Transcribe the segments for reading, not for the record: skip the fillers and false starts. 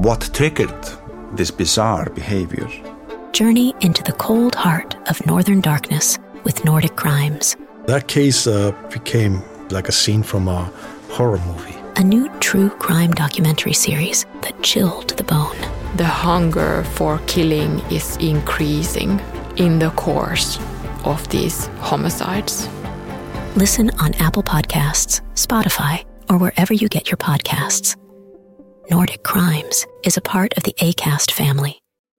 what triggered this bizarre behavior. Journey into the cold heart of Northern Darkness with Nordic Crimes. That case became like a scene from a horror movie. A new true crime documentary series that chilled to the bone. The hunger for killing is increasing in the course of these homicides. Listen on Apple Podcasts, Spotify, or wherever you get your podcasts. Nordic Crimes is a part of the Acast family.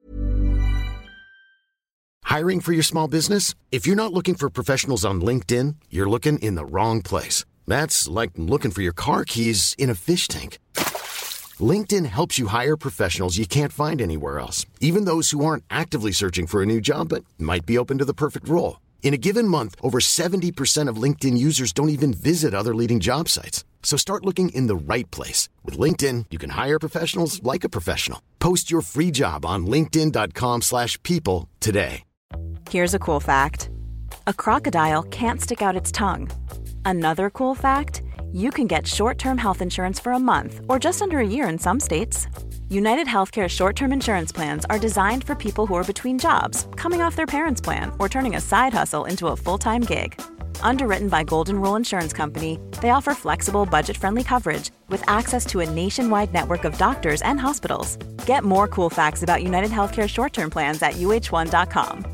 Hiring for your small business? If you're not looking for professionals on LinkedIn, you're looking in the wrong place. That's like looking for your car keys in a fish tank. LinkedIn helps you hire professionals you can't find anywhere else, even those who aren't actively searching for a new job but might be open to the perfect role. In a given month, over 70% of LinkedIn users don't even visit other leading job sites. So start looking in the right place. With LinkedIn, you can hire professionals like a professional. Post your free job on linkedin.com/people today. Here's a cool fact. A crocodile can't stick out its tongue. Another cool fact, you can get short-term health insurance for a month or just under a year in some states. United Healthcare short-term insurance plans are designed for people who are between jobs, coming off their parents' plan, or turning a side hustle into a full-time gig. Underwritten by Golden Rule Insurance Company, they offer flexible, budget-friendly coverage with access to a nationwide network of doctors and hospitals. Get more cool facts about United Healthcare short-term plans at uh1.com.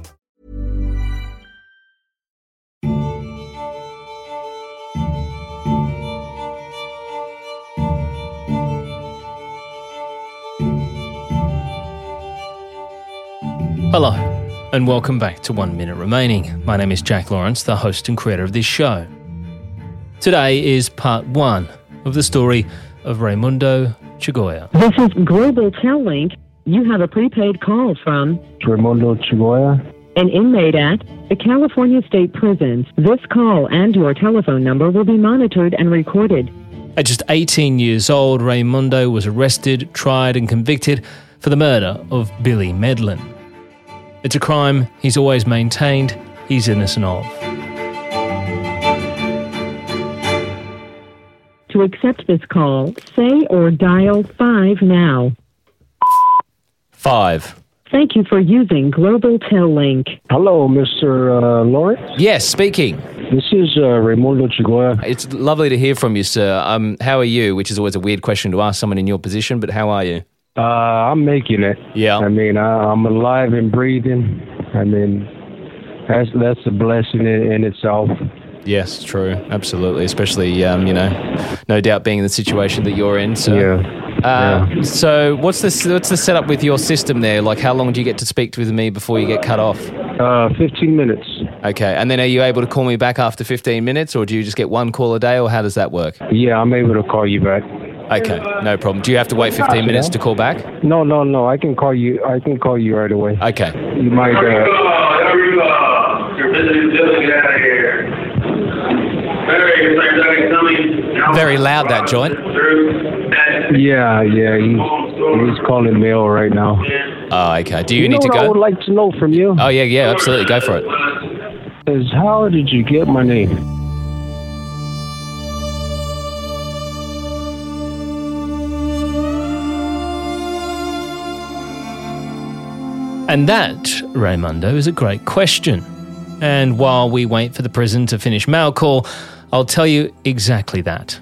Hello, and welcome back to 1 Minute Remaining. My name is Jack Lawrence, the host and creator of this show. Today is part 1 of the story of Raimundo Chagoya. This is Global Tel Link. You have a prepaid call from Raimundo Chagoya, an inmate at the California State Prison. This call and your telephone number will be monitored and recorded. At just 18 years old, Raimundo was arrested, tried and convicted for the murder of Billy Medlin. It's a crime he's always maintained he's innocent of. To accept this call, say or dial 5 now. 5. Thank you for using Global Tel Link. Hello, Mr. Lawrence? Yes, speaking. This is Raimundo Chagoya. It's lovely to hear from you, sir. How are you? Which is always a weird question to ask someone in your position, but how are you? I'm making it. Yeah. I mean, I'm alive and breathing. I mean, that's a blessing in itself. Yes, true. Absolutely. Especially, no doubt being in the situation that you're in. So, yeah. So what's the setup with your system there? Like, how long do you get to speak with me before you get cut off? 15 minutes. Okay. And then are you able to call me back after 15 minutes, or do you just get one call a day, or how does that work? Yeah, I'm able to call you back. Okay, no problem. Do you have to wait 15 minutes to call back? No. I can call you right away. Okay. You might. You're visiting Billy. Get out of here. Very loud, that joint. Yeah. He's calling mail right now. Oh, okay. Do you need to go? I would like to know from you. Oh, yeah, absolutely. Go for it. Is how did you get my name? And that, Raimundo, is a great question. And while we wait for the prison to finish mail call, I'll tell you exactly that.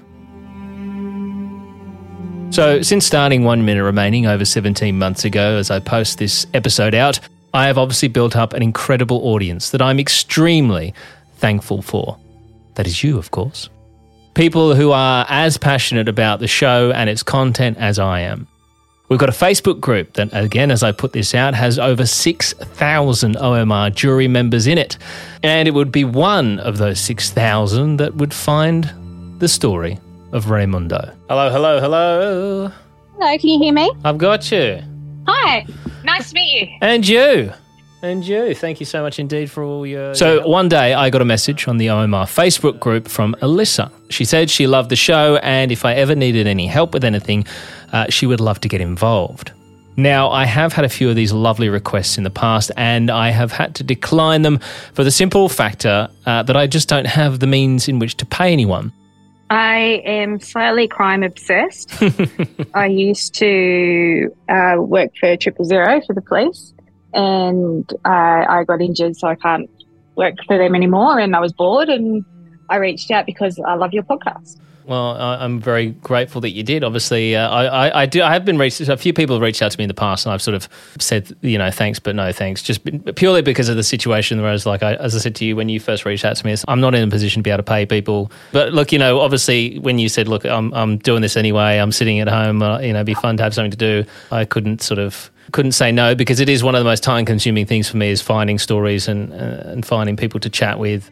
So, since starting 1 Minute Remaining over 17 months ago, as I post this episode out, I have obviously built up an incredible audience that I'm extremely thankful for. That is you, of course. People who are as passionate about the show and its content as I am. We've got a Facebook group that, again, as I put this out, has over 6,000 OMR jury members in it. And it would be one of those 6,000 that would find the story of Raimundo. Hello. Hello, can you hear me? I've got you. Hi, nice to meet you. And you. Thank you so much indeed for all your... So one day I got a message on the OMR Facebook group from Alyssa. She said she loved the show and if I ever needed any help with anything, she would love to get involved. Now, I have had a few of these lovely requests in the past and I have had to decline them for the simple factor that I just don't have the means in which to pay anyone. I am slightly crime obsessed. I used to work for 000 for the police, and I got injured, so I can't work for them anymore, and I was bored, and I reached out because I love your podcast. Well, I'm very grateful that you did. Obviously, I have been reached. A few people have reached out to me in the past, and I've sort of said, thanks, but no thanks, just purely because of the situation where I was like, as I said to you when you first reached out to me, I'm not in a position to be able to pay people. But look, obviously, when you said, look, I'm doing this anyway, I'm sitting at home, it'd be fun to have something to do. I couldn't say no, because it is one of the most time-consuming things for me is finding stories and finding people to chat with.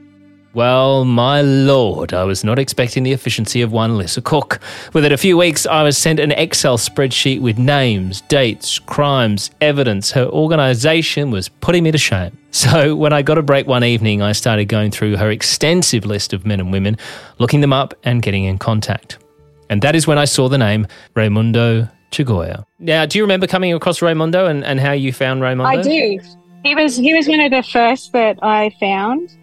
Well, my lord, I was not expecting the efficiency of one Lisa Cook. Within a few weeks, I was sent an Excel spreadsheet with names, dates, crimes, evidence. Her organisation was putting me to shame. So when I got a break one evening, I started going through her extensive list of men and women, looking them up and getting in contact. And that is when I saw the name Raimundo Chagoya. Now, do you remember coming across Raimundo and how you found Raimundo? I do. He was one of the first that I found.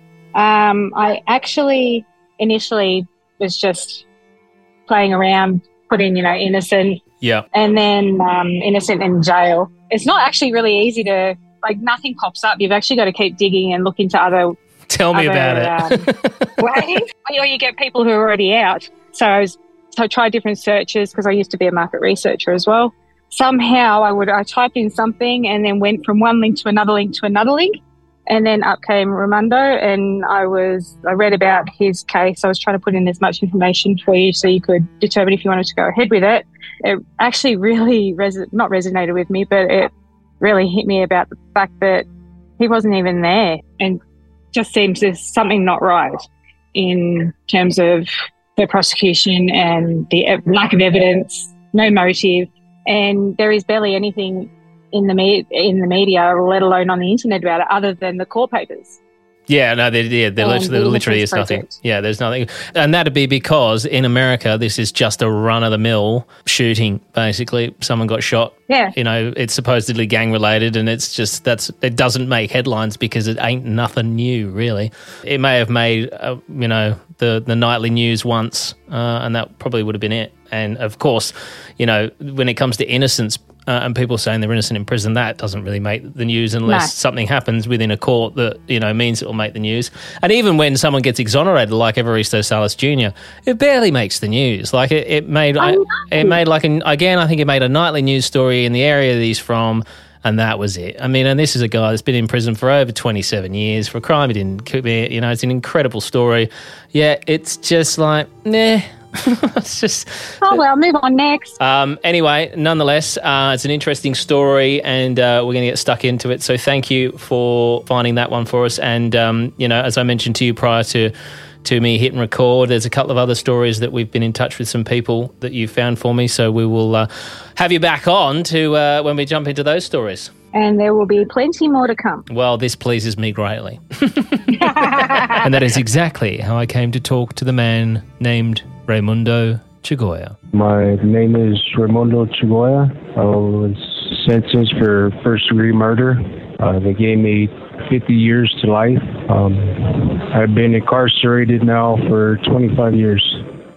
I actually initially was just playing around, put in, innocent. Yeah. And then innocent in jail. It's not actually really easy to, nothing pops up. You've actually got to keep digging and look into other... Tell me about it. ways. Or you get people who are already out. So I tried different searches because I used to be a market researcher as well. Somehow I typed in something and then went from one link to another link to another link. And then up came Raimundo, and I read about his case. I was trying to put in as much information for you so you could determine if you wanted to go ahead with it. It actually really not resonated with me, but it really hit me about the fact that he wasn't even there, and just seems there's something not right in terms of the prosecution and the lack of evidence, no motive, and there is barely anything in the media, let alone on the internet about it, other than the court papers. Yeah, no, there literally is nothing. Yeah, there's nothing. And that'd be because in America, this is just a run-of-the-mill shooting, basically. Someone got shot. Yeah. It's supposedly gang-related, and it's just, it doesn't make headlines because it ain't nothing new, really. It may have made, the nightly news once, and that probably would have been it. And, of course, when it comes to innocence, and people saying they're innocent in prison, that doesn't really make the news unless something happens within a court that, means it will make the news. And even when someone gets exonerated, like Evaristo Salas Jr., it barely makes the news. Like it made I think it made a nightly news story in the area that he's from, and that was it. I mean, and this is a guy that's been in prison for over 27 years for a crime he didn't commit. It's an incredible story. Yeah, it's just like, nah. It's just... Oh, well, move on next. Anyway, nonetheless, it's an interesting story, and we're going to get stuck into it. So thank you for finding that one for us. And, as I mentioned to you prior to me hitting record, there's a couple of other stories that we've been in touch with some people that you found for me. So we will have you back on to when we jump into those stories. And there will be plenty more to come. Well, this pleases me greatly. And that is exactly how I came to talk to the man named Raimundo Chagoya. My name is Raimundo Chagoya. I was sentenced for first-degree murder. They gave me 50 years to life. I've been incarcerated now for 25 years.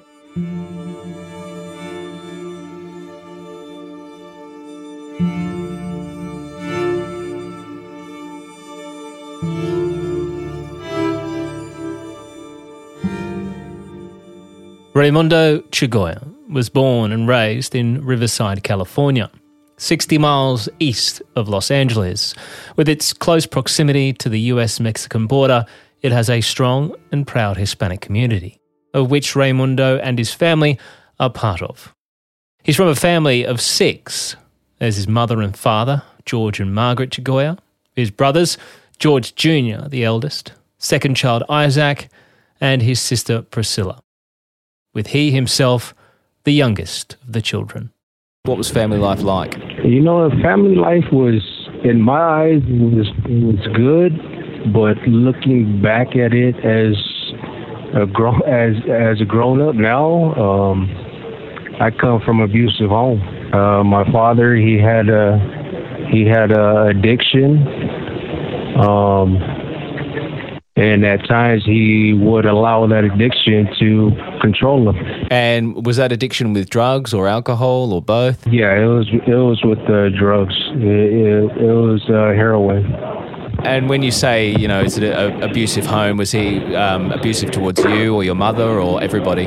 Raimundo Chagoya was born and raised in Riverside, California, 60 miles east of Los Angeles. With its close proximity to the US-Mexican border, it has a strong and proud Hispanic community, of which Raimundo and his family are part of. He's from a family of 6. There's his mother and father, George and Margaret Chagoya, his brothers, George Jr., the eldest, second child Isaac, and his sister Priscilla, with he himself the youngest of the children. What was family life like? Family life was, in my eyes, it was good, but looking back at it as a grown up now, I come from an abusive home. My father, he had a addiction. And at times he would allow that addiction to control him. And was that addiction with drugs or alcohol or both? Yeah, it was with drugs. It was heroin. And when you say, is it an abusive home, was he abusive towards you or your mother or everybody?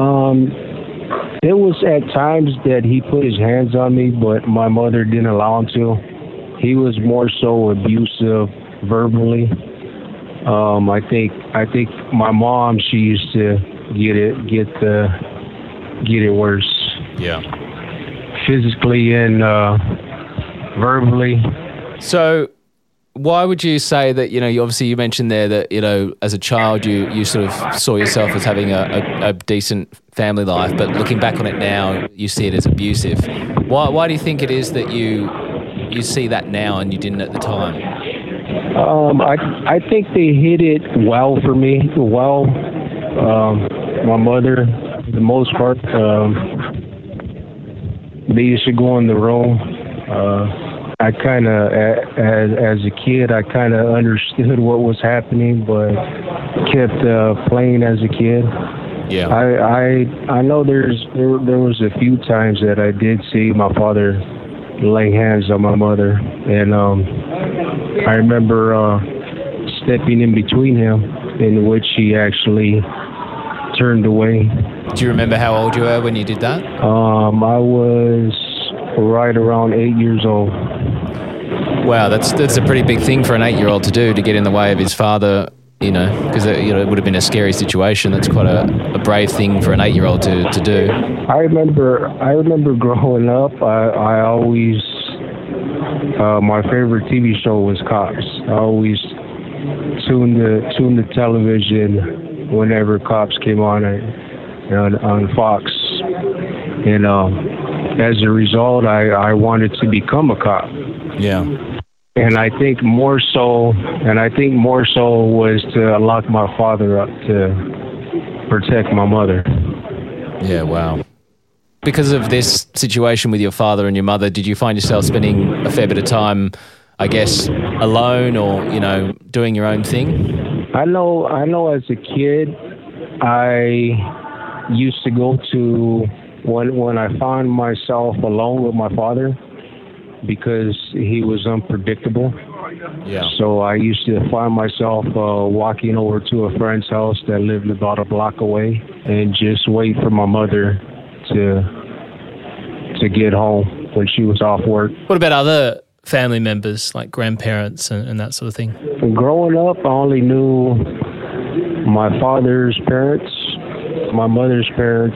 It was at times that he put his hands on me, but my mother didn't allow him to. He was more so abusive verbally. I think my mom, she used to get it worse. Yeah. Physically and verbally. So why would you say that, you mentioned there that, as a child you sort of saw yourself as having a decent family life, but looking back on it now, you see it as abusive. Why do you think it is that you see that now and you didn't at the time? I think they hit it well for me. Well, my mother, for the most part, they used to go in the room. I kind of, as a kid, I kind of understood what was happening, but kept playing as a kid. Yeah. I know there was a few times that I did see my father lay hands on my mother, and I remember stepping in between him, in which he actually turned away. Do you remember how old you were when you did that? I was right around 8 years old. Wow, that's a pretty big thing for an 8-year-old to do, to get in the way of his father, because it would have been a scary situation. That's quite a brave thing for an 8-year-old to do. I remember growing up, I always, my favorite TV show was Cops. I always tuned the television whenever Cops came on Fox. And as a result, I wanted to become a cop. Yeah. And I think more so was to lock my father up to protect my mother. Yeah, wow. Because of this situation with your father and your mother, did you find yourself spending a fair bit of time, I guess, alone or, doing your own thing? I know as a kid, I used to go to, when I found myself alone with my father, because he was unpredictable. Yeah. So I used to find myself walking over to a friend's house that lived about a block away and just wait for my mother to get home when she was off work. What about other family members, like grandparents and that sort of thing? Growing up, I only knew my father's parents, my mother's parents.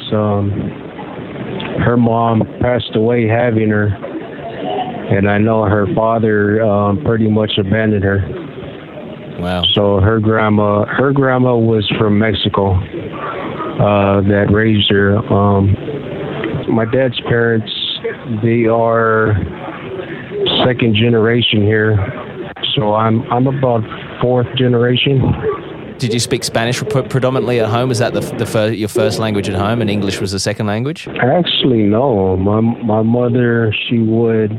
Her mom passed away having her. And I know her father pretty much abandoned her. Wow. So her grandma was from Mexico that raised her. My dad's parents, they are second generation here. So I'm about fourth generation. Did you speak Spanish predominantly at home? Was that your first language at home and English was the second language? Actually, no. My mother, she would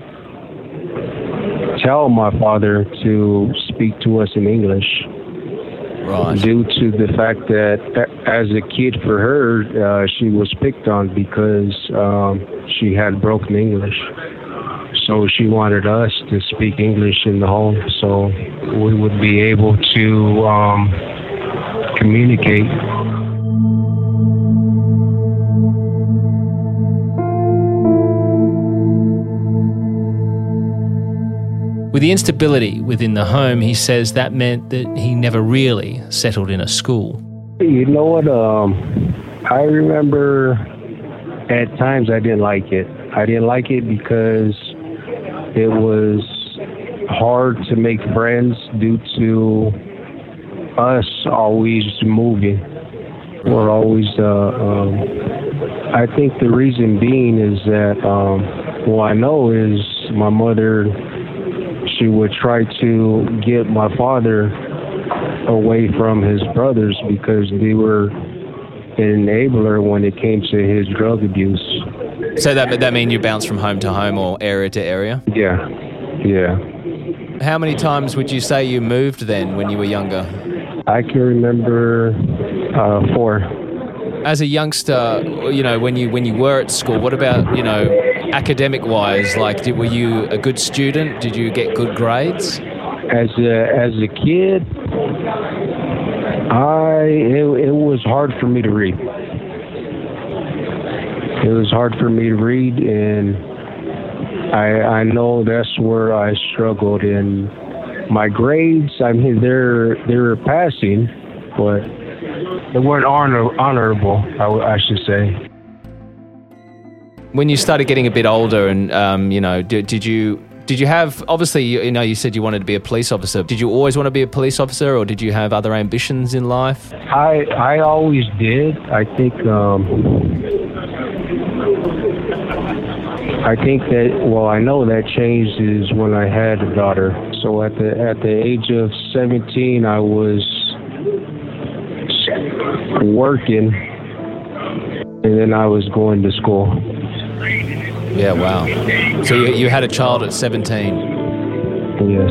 tell my father to speak to us in English. Right. Due to the fact that as a kid for her, she was picked on because she had broken English. So she wanted us to speak English in the home so we would be able to communicate. With the instability within the home, he says that meant that he never really settled in a school. You know what? I remember at times I didn't like it. I didn't like it because it was hard to make friends due to us always moving. We're always, I think the reason being is that, I know is my mother, she would try to get my father away from his brothers because they were an enabler when it came to his drug abuse. So that mean you bounce from home to home or area to area? Yeah. How many times would you say you moved then when you were younger? I can remember 4. As a youngster, you know, when you were at school, what about, you know, academic-wise? Like, were you a good student? Did you get good grades? As a kid, it was hard for me to read. It was hard for me to read, and I know that's where I struggled. In my grades, I mean, they were passing, but they weren't honorable, I should say. When you started getting a bit older, and you know, did you have, obviously, you know, you said you wanted to be a police officer. Did you always want to be a police officer, or did you have other ambitions in life? I always did. I think that, well, I know that changed is when I had a daughter. So at the age of 17, I was working, and then I was going to school. Yeah, wow. So you had a child at 17? Yes.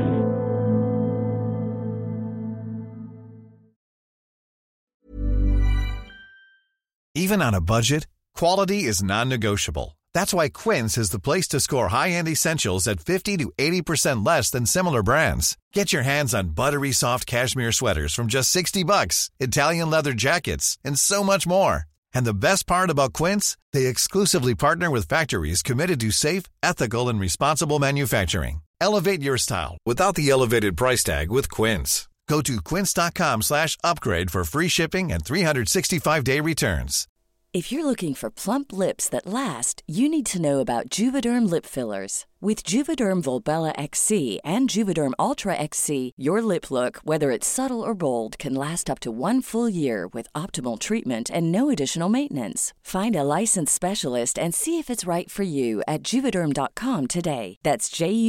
Even on a budget, quality is non-negotiable. That's why Quince is the place to score high-end essentials at 50 to 80% less than similar brands. Get your hands on buttery soft cashmere sweaters from just $60, Italian leather jackets, and so much more. And the best part about Quince, they exclusively partner with factories committed to safe, ethical, and responsible manufacturing. Elevate your style without the elevated price tag with Quince. Go to quince.com/upgrade for free shipping and 365-day returns. If you're looking for plump lips that last, you need to know about Juvederm lip fillers. With Juvederm Volbella XC and Juvederm Ultra XC, your lip look, whether it's subtle or bold, can last up to 1 full year with optimal treatment and no additional maintenance. Find a licensed specialist and see if it's right for you at Juvederm.com today. That's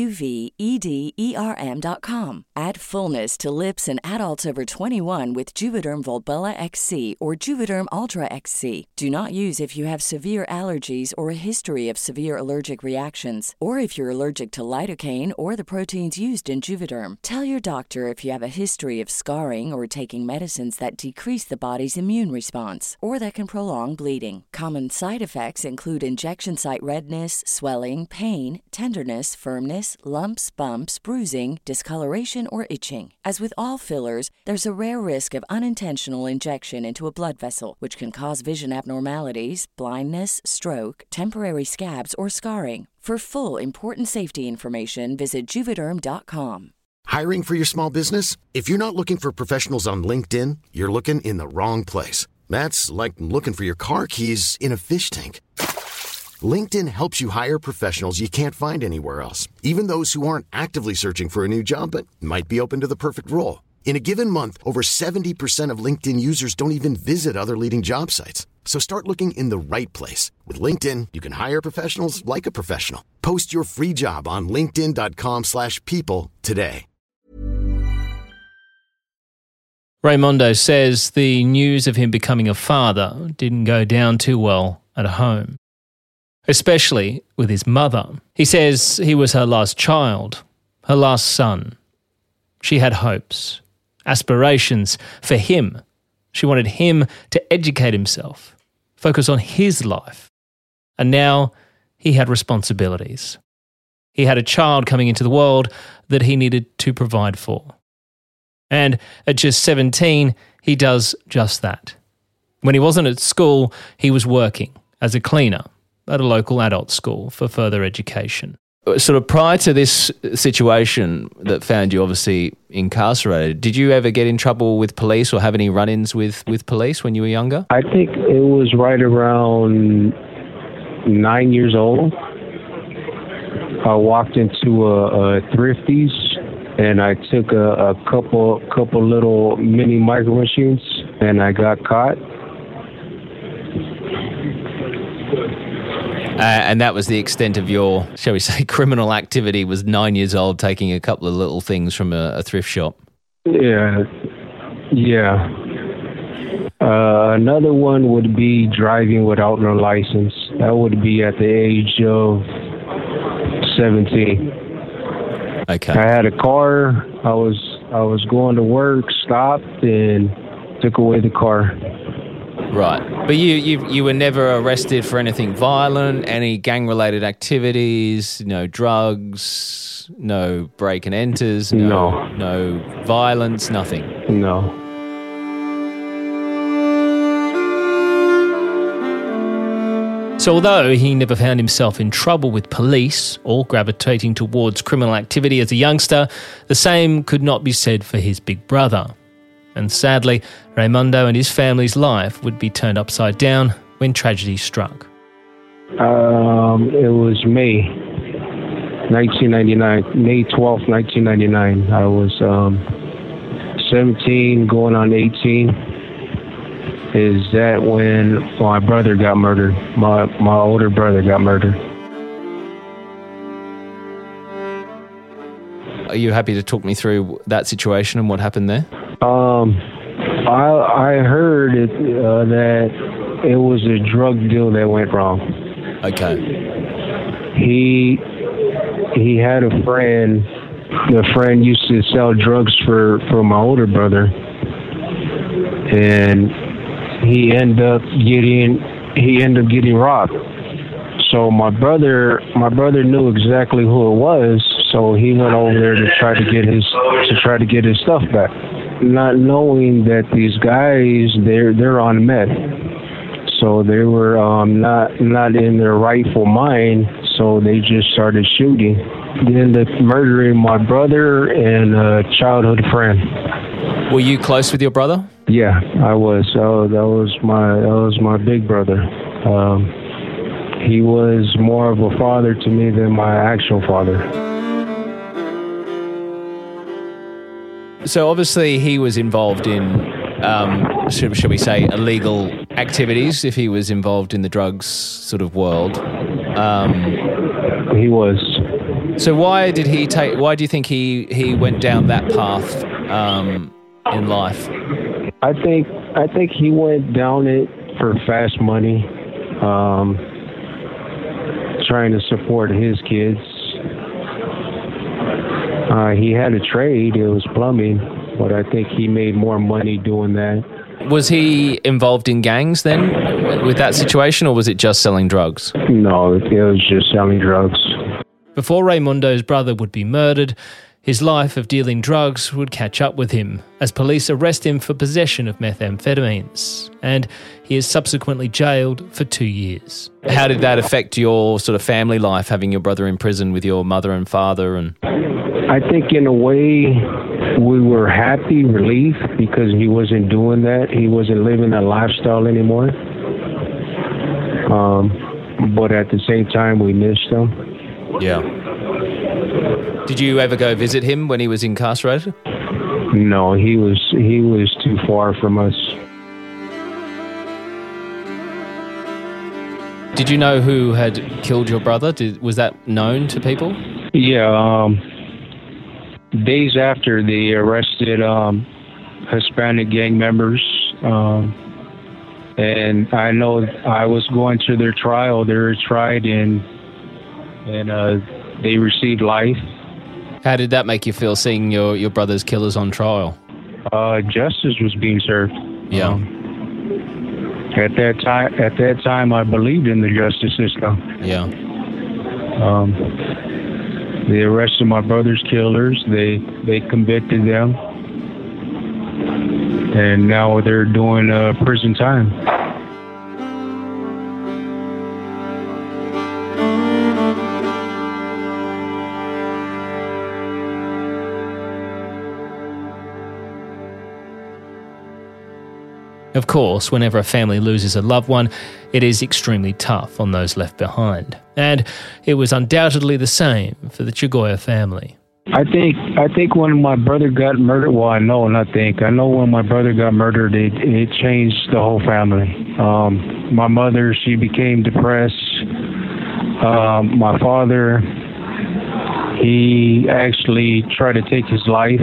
JUVEDERM.com. Add fullness to lips in adults over 21 with Juvederm Volbella XC or Juvederm Ultra XC. Do not use if you have severe allergies or a history of severe allergic reactions, or if you're allergic to lidocaine or the proteins used in Juvederm. Tell your doctor if you have a history of scarring or taking medicines that decrease the body's immune response or that can prolong bleeding. Common side effects include injection site redness, swelling, pain, tenderness, firmness, lumps, bumps, bruising, discoloration, or itching. As with all fillers, there's a rare risk of unintentional injection into a blood vessel, which can cause vision abnormalities, blindness, stroke, temporary scabs, or scarring. For full, important safety information, visit Juvederm.com. Hiring for your small business? If you're not looking for professionals on LinkedIn, you're looking in the wrong place. That's like looking for your car keys in a fish tank. LinkedIn helps you hire professionals you can't find anywhere else, even those who aren't actively searching for a new job but might be open to the perfect role. In a given month, over 70% of LinkedIn users don't even visit other leading job sites. So start looking in the right place. With LinkedIn, you can hire professionals like a professional. Post your free job on linkedin.com/people today. Raymondo says the news of him becoming a father didn't go down too well at home, especially with his mother. He says he was her last child, her last son. She had hopes, aspirations for him. She wanted him to educate himself, focus on his life. And now he had responsibilities. He had a child coming into the world that he needed to provide for. And at just 17, he does just that. When he wasn't at school, he was working as a cleaner at a local adult school for further education. Sort of prior to this situation that found you obviously incarcerated, did you ever get in trouble with police or have any run-ins with police when you were younger? I think it was right around 9 years old. I walked into a Thrifties and I took a couple little mini micro machines and I got caught. And that was the extent of your, shall we say, criminal activity, was 9 years old, taking a couple of little things from a thrift shop. Yeah. Another one would be driving without no license. That would be at the age of 17. Okay. I had a car. I was I was going to work, stopped, and took away the car. Right. But you were never arrested for anything violent, any gang-related activities, no drugs, no break and enters, no violence, nothing? No. So although he never found himself in trouble with police or gravitating towards criminal activity as a youngster, the same could not be said for his big brother. And sadly, Raymundo and his family's life would be turned upside down when tragedy struck. It was May 1999, May 12th, 1999. I was 17, going on 18. Is that when my brother got murdered? My older brother got murdered. Are you happy to talk me through that situation and what happened there? I heard that it was a drug deal that went wrong. Okay. He had a friend. The friend used to sell drugs for my older brother, and he ended up getting robbed. So my brother knew exactly who it was, so he went over there to try to get his stuff back, not knowing that these guys they're on meth, so they were not in their rightful mind, so they just started shooting. Then they murdering my brother and a childhood friend. Were you close with your brother? Yeah, I was. Oh, that was my big brother. He was more of a father to me than my actual father. So obviously he was involved in, should we say, illegal activities. If he was involved in the drugs sort of world, he was. So why do you think he went down that path in life? I think he went down it for fast money, trying to support his kids. He had a trade, it was plumbing, but I think he made more money doing that. Was he involved in gangs then with that situation, or was it just selling drugs? No, it was just selling drugs. Before Raymundo's brother would be murdered, his life of dealing drugs would catch up with him as police arrest him for possession of methamphetamines, and he is subsequently jailed for 2 years. How did that affect your sort of family life, having your brother in prison with your mother and father? And I think in a way we were happy, relief, because he wasn't doing that. He wasn't living that lifestyle anymore. But at the same time, we missed him. Yeah. Did you ever go visit him when he was incarcerated? No, he was too far from us. Did you know who had killed your brother? Was that known to people? Yeah. Days after they arrested Hispanic gang members, and I know I was going to their trial. They were tried and they received life. How did that make you feel, seeing your brother's killers on trial? Justice was being served. Yeah. At that time, I believed in the justice system. Yeah. They arrested my brother's killers. They convicted them, and now they're doing prison time. Of course, whenever a family loses a loved one, it is extremely tough on those left behind. And it was undoubtedly the same for the Chagoya family. I think when my brother got murdered, well, I know when my brother got murdered, it changed the whole family. My mother, she became depressed. My father, he actually tried to take his life.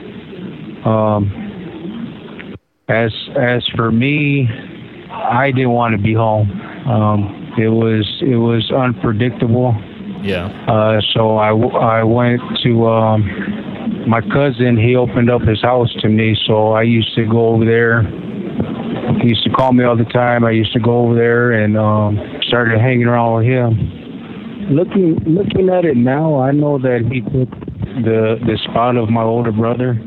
As for me, I didn't want to be home. It was unpredictable. Yeah. So I went to my cousin, he opened up his house to me, so I used to go over there. He used to call me all the time. I used to go over there and started hanging around with him. Looking at it now, I know that he took the spot of my older brother.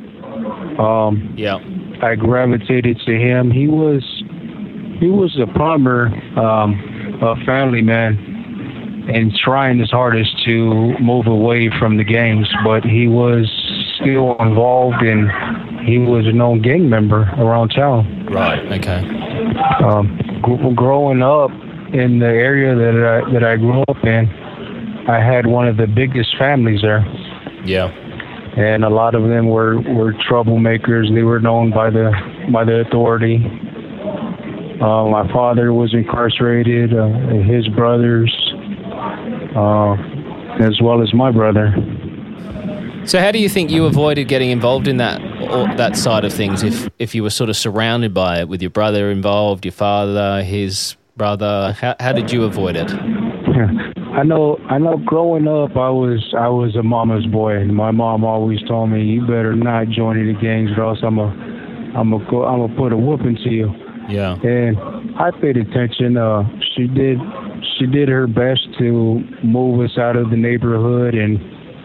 I gravitated to him. He was a plumber, a family man, and trying his hardest to move away from the gangs, but he was still involved, and he was a known gang member around town. Right. Okay. Growing up in the area that I grew up in, I had one of the biggest families there. Yeah. And a lot of them were troublemakers. They were known by the authority. My father was incarcerated, his brothers, as well as my brother. So how do you think you avoided getting involved in that side of things if you were sort of surrounded by it, with your brother involved, your father, his brother? How did you avoid it? I know growing up I was a mama's boy, and my mom always told me, you better not join any gangs or else I'm gonna put a whooping to you. Yeah. And I paid attention. She did her best to move us out of the neighborhood and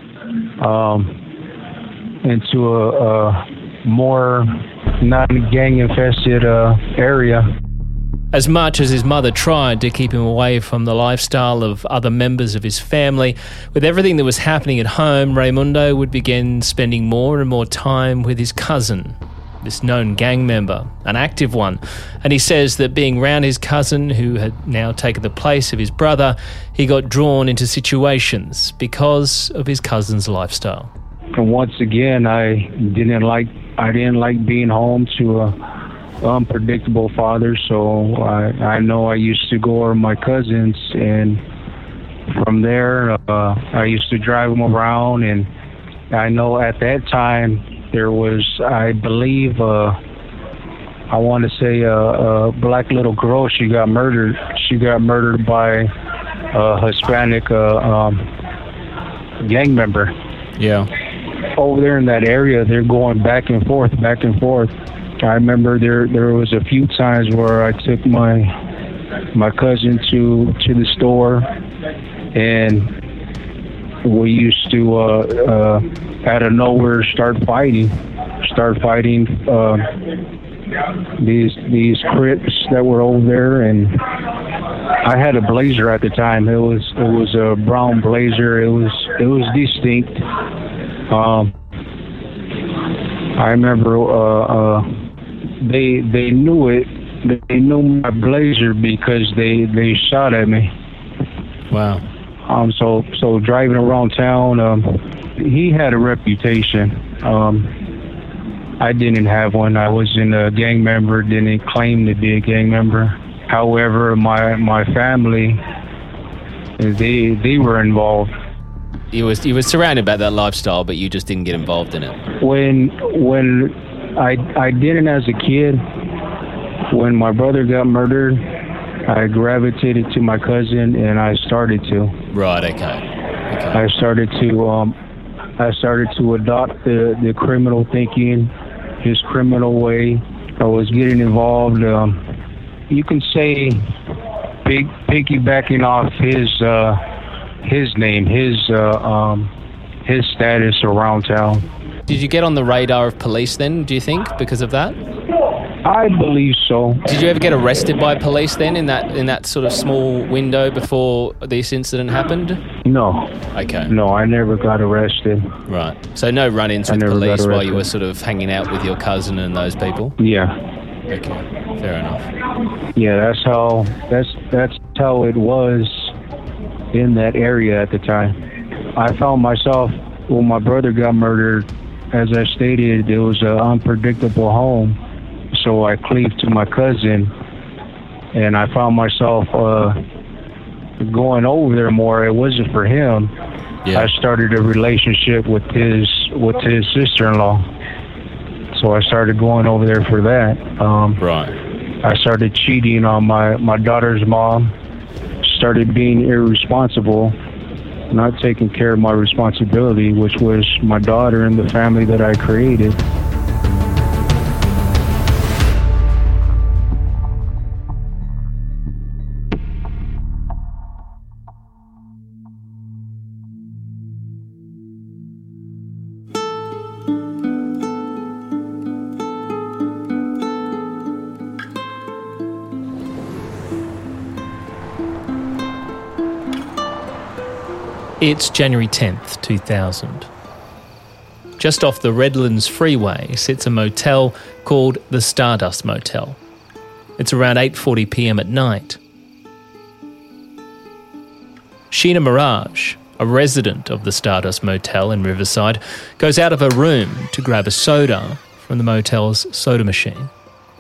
into a more non-gang infested area. As much as his mother tried to keep him away from the lifestyle of other members of his family, with everything that was happening at home, Raimundo would begin spending more and more time with his cousin, this known gang member, an active one. And he says that being around his cousin, who had now taken the place of his brother, he got drawn into situations because of his cousin's lifestyle. And once again, I didn't like being home to a unpredictable father, so I know I used to go over my cousins, and from there I used to drive them around. And I know at that time there was, I believe, I want to say a black little girl. She got murdered by a Hispanic gang member. Yeah. Over there in that area, they're going back and forth. I remember there was a few times where I took my cousin to the store, and we used to out of nowhere start fighting these Crips that were over there. And I had a Blazer at the time. It was a brown Blazer. It was distinct. I remember they knew it. They knew my Blazer because they shot at me. Wow. So driving around town, he had a reputation. I didn't have one. I wasn't a gang member. Didn't claim to be a gang member. However, my family, they were involved. You were surrounded by that lifestyle, but you just didn't get involved in it. When I didn't as a kid. When my brother got murdered, I gravitated to my cousin, and I started to. Right. Okay. I started to adopt the criminal thinking, his criminal way. I was getting involved. You can say piggybacking off his name, his status around town. Did you get on the radar of police then, do you think, because of that? I believe so. Did you ever get arrested by police then in that sort of small window before this incident happened? No. Okay. No, I never got arrested. Right. So no run-ins with police while you were sort of hanging out with your cousin and those people? Yeah. Okay. Fair enough. Yeah, that's how it was in that area at the time. I found myself, when my brother got murdered, as I stated, it was an unpredictable home. So I cleaved to my cousin, and I found myself going over there more. It wasn't for him. Yeah. I started a relationship with his sister-in-law. So I started going over there for that. Right. I started cheating on my daughter's mom. Started being irresponsible. not taking care of my responsibility, which was my daughter and the family that I created. It's January 10th, 2000. Just off the Redlands Freeway sits a motel called the Stardust Motel. It's around 8:40 p.m. at night. Sheena Mirage, a resident of the Stardust Motel in Riverside, goes out of her room to grab a soda from the motel's soda machine.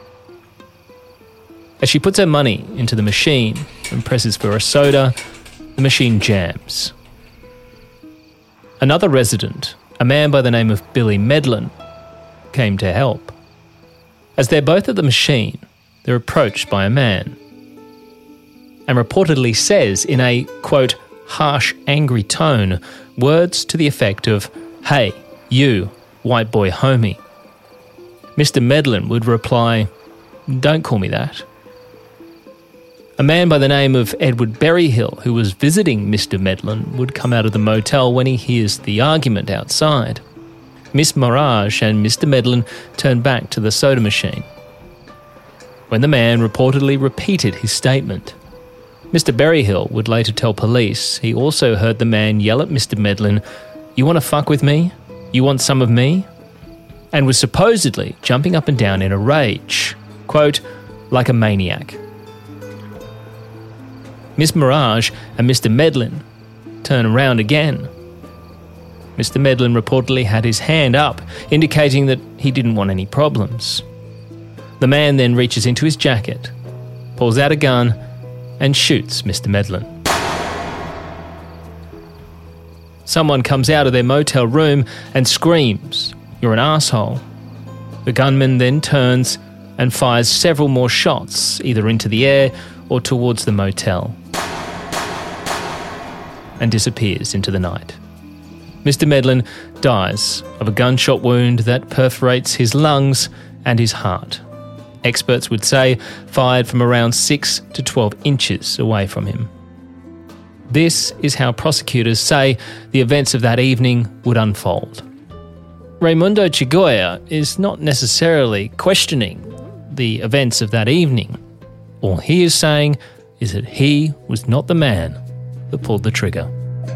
As she puts her money into the machine and presses for a soda, the machine jams. Another resident, a man by the name of Billy Medlin, came to help. As they're both at the machine, they're approached by a man and reportedly says in a, quote, harsh, angry tone, words to the effect of, "Hey, you, white boy homie." Mr. Medlin would reply, "Don't call me that." A man by the name of Edward Berryhill, who was visiting Mr. Medlin, would come out of the motel when he hears the argument outside. Miss Mirage and Mr. Medlin turn back to the soda machine. When the man reportedly repeated his statement, Mr. Berryhill would later tell police he also heard the man yell at Mr. Medlin, "You want to fuck with me? You want some of me?" and was supposedly jumping up and down in a rage, quote, like a maniac. Miss Mirage and Mr. Medlin turn around again. Mr. Medlin reportedly had his hand up, indicating that he didn't want any problems. The man then reaches into his jacket, pulls out a gun, and shoots Mr. Medlin. Someone comes out of their motel room and screams, "You're an asshole." The gunman then turns and fires several more shots, either into the air or towards the motel, and disappears into the night. Mr. Medlin dies of a gunshot wound that perforates his lungs and his heart. Experts would say fired from around 6 to 12 inches away from him. This is how prosecutors say the events of that evening would unfold. Raimundo Chigoya is not necessarily questioning the events of that evening. All he is saying is that he was not the man that pulled the trigger.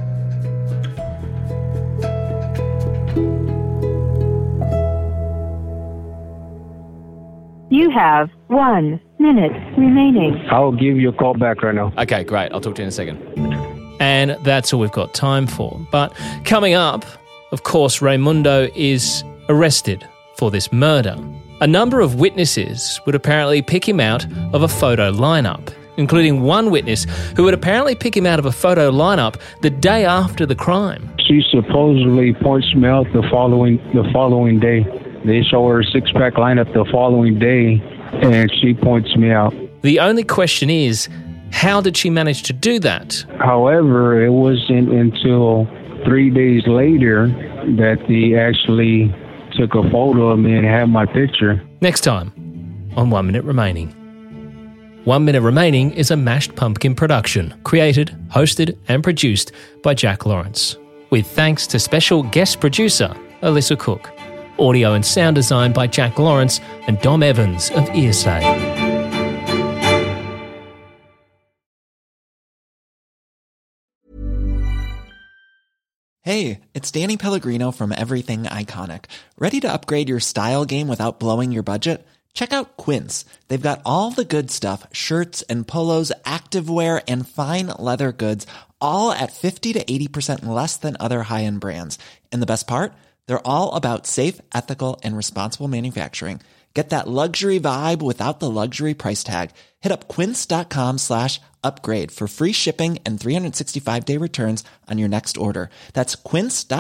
You have 1 minute remaining. I'll give you a call back right now. Okay, great. I'll talk to you in a second. And that's all we've got time for. But coming up, of course, Raimundo is arrested for this murder. A number of witnesses would apparently pick him out of a photo lineup, including one witness who would apparently pick him out of a photo lineup the day after the crime. She supposedly points me out the following day. They show her a six-pack lineup the following day, and she points me out. The only question is, how did she manage to do that? However, it wasn't until 3 days later that they actually took a photo of me and had my picture. Next time on 1 Minute Remaining. 1 Minute Remaining is a Mashed Pumpkin production, created, hosted and produced by Jack Lawrence, with thanks to special guest producer Alyssa Cook. Audio and sound design by Jack Lawrence and Dom Evans of ESA. Hey, it's Danny Pellegrino from Everything Iconic. Ready to upgrade your style game without blowing your budget? Check out Quince. They've got all the good stuff, shirts and polos, activewear, and fine leather goods, all at 50 to 80% less than other high-end brands. And the best part? They're all about safe, ethical, and responsible manufacturing. Get that luxury vibe without the luxury price tag. Hit up quince.com/upgrade for free shipping and 365-day returns on your next order. That's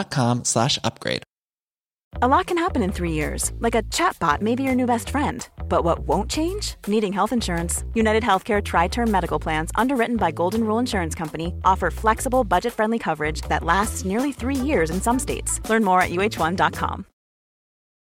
quince.com/upgrade. A lot can happen in 3 years, like a chatbot may be your new best friend. But what won't change? Needing health insurance. United Healthcare Tri-Term Medical Plans, underwritten by Golden Rule Insurance Company, offer flexible, budget-friendly coverage that lasts nearly 3 years in some states. Learn more at uh1.com.